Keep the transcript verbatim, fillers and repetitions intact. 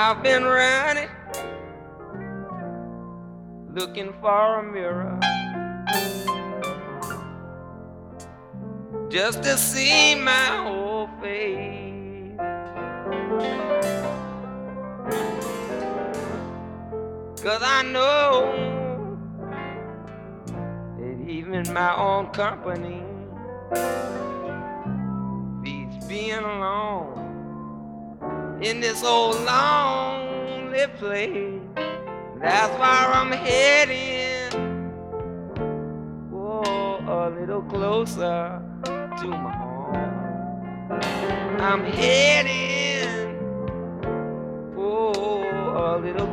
I've been running, looking for a mirror, just to see my whole face. 'Cause I know that even my own company beats being alone in this old lonely place. That's why I'm heading, oh, a little closer to my home. I'm heading, oh, a little